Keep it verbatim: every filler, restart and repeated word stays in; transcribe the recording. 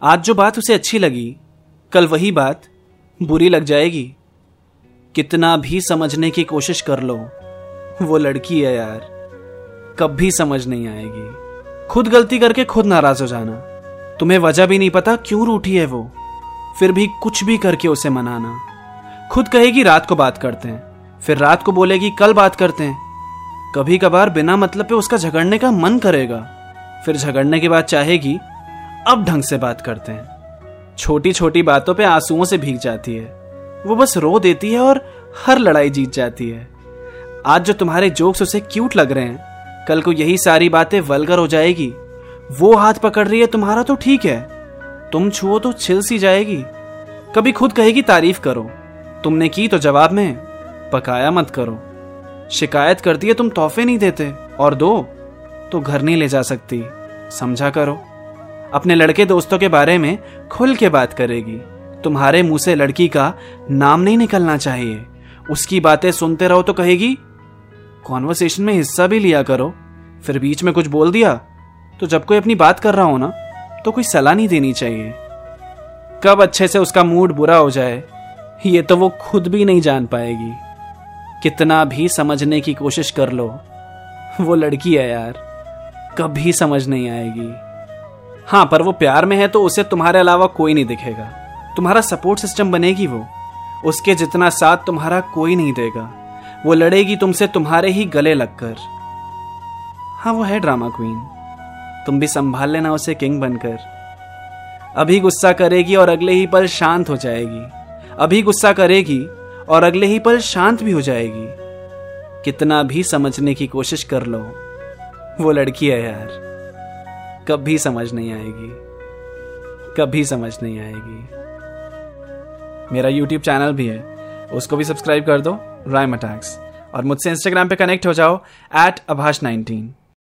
आज जो बात उसे अच्छी लगी कल वही बात बुरी लग जाएगी। कितना भी समझने की कोशिश कर लो, वो लड़की है यार, कभी समझ नहीं आएगी। खुद गलती करके खुद नाराज हो जाना, तुम्हें वजह भी नहीं पता क्यों रूठी है वो, फिर भी कुछ भी करके उसे मनाना। खुद कहेगी रात को बात करते हैं, फिर रात को बोलेगी कल बात करते हैं। कभी कभार बिना मतलब पे उसका झगड़ने का मन करेगा, फिर झगड़ने के बाद चाहेगी अब ढंग से बात करते हैं। छोटी छोटी बातों पे आंसुओं से भीग जाती है, वो बस रो देती है और हर लड़ाई जीत जाती है। आज जो तुम्हारे जोक्स उसे क्यूट लग रहे हैं, कल को यही सारी बातें वल्गर हो जाएगी। वो हाथ पकड़ रही है तुम्हारा तो ठीक है, तुम छुओ तो छिल सी जाएगी। कभी खुद कहेगी तारीफ करो, तुमने की तो जवाब में पकाया मत करो। शिकायत करती है तुम तोहफे नहीं देते, और दो तो घर नहीं ले जा सकती, समझा करो। अपने लड़के दोस्तों के बारे में खुल के बात करेगी, तुम्हारे मुंह से लड़की का नाम नहीं निकलना चाहिए। उसकी बातें सुनते रहो तो कहेगी कॉन्वर्सेशन में हिस्सा भी लिया करो। फिर बीच में कुछ बोल दिया तो जब कोई अपनी बात कर रहा हो ना तो कोई सलाह नहीं देनी चाहिए। कब अच्छे से उसका मूड बुरा हो जाए ये तो वो खुद भी नहीं जान पाएगी। कितना भी समझने की कोशिश कर लो, वो लड़की है यार, कभी समझ नहीं आएगी। हाँ, पर वो प्यार में है तो उसे तुम्हारे अलावा कोई नहीं दिखेगा, तुम्हारा सपोर्ट सिस्टम बनेगी वो। उसके जितना साथ तुम्हारा कोई नहीं देगा, वो लड़ेगी तुमसे तुम्हारे ही गले लगकर। हाँ, वो है ड्रामा क्वीन, तुम भी संभाल लेना उसे किंग बनकर। अभी गुस्सा करेगी और अगले ही पल शांत हो जाएगी, अभी गुस्सा करेगी और अगले ही पल शांत भी हो जाएगी। कितना भी समझने की कोशिश कर लो, वो लड़की है यार, कभी समझ नहीं आएगी, कभी समझ नहीं आएगी। मेरा यूट्यूब चैनल भी है, उसको भी सब्सक्राइब कर दो, राइम अटैक्स। और मुझसे इंस्टाग्राम पे कनेक्ट हो जाओ एट अभाष नाइनटीन।